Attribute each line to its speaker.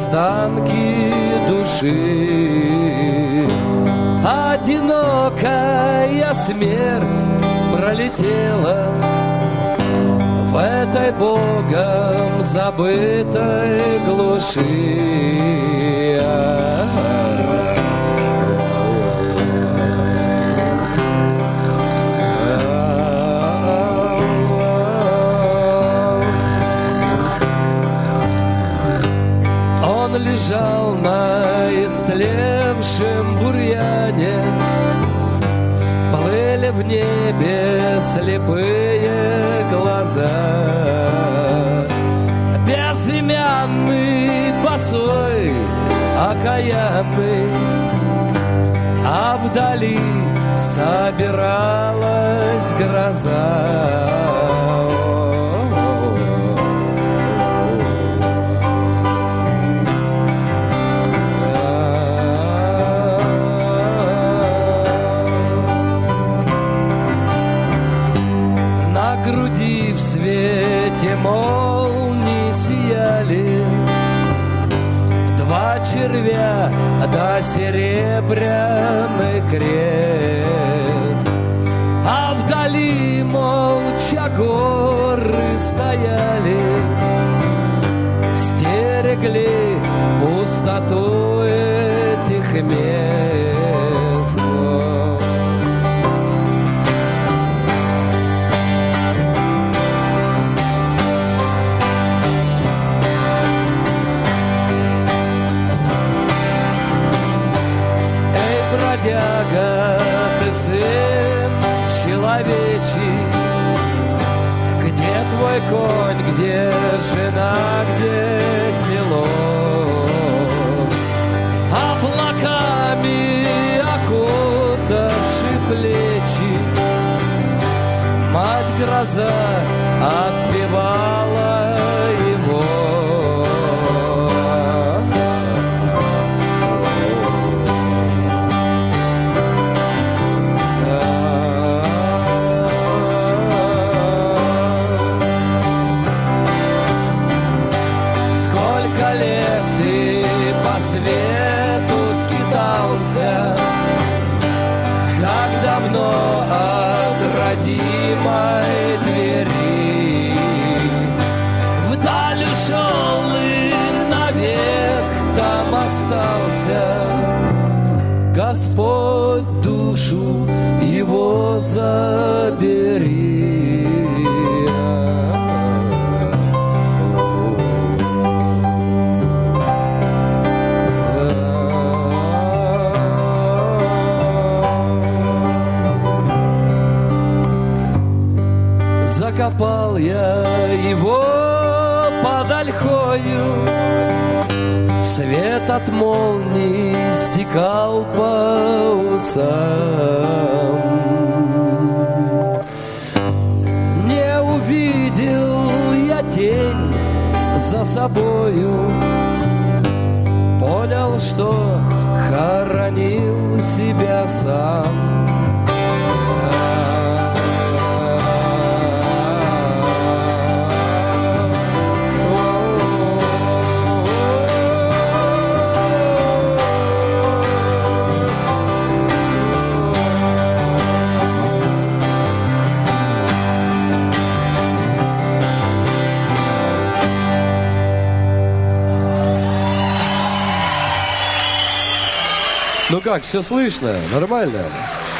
Speaker 1: останки души. Одинокая смерть пролетела в этой Богом забытой глуши. Он лежал на истлевшем бурьяне, плыли в небе слепые глаза. Безымянный, босой, окаянный, а вдали собиралась гроза. В свете молний сияли два червя да серебряный крест, а вдали молча горы стояли, стерегли пустоту этих мест. Бродяга, ты сын человечий, где твой конь, где жена, где село? Облаками окутавши плечи, мать гроза отпевала его. Как давно от родимой двери вдаль ушел и навек там остался. Господь душу его забери. Закопал я его под ольхою, свет от молний стекал по усам. Не увидел я тень за собою, понял, что хоронил себя сам. Ну как, все слышно? Нормально?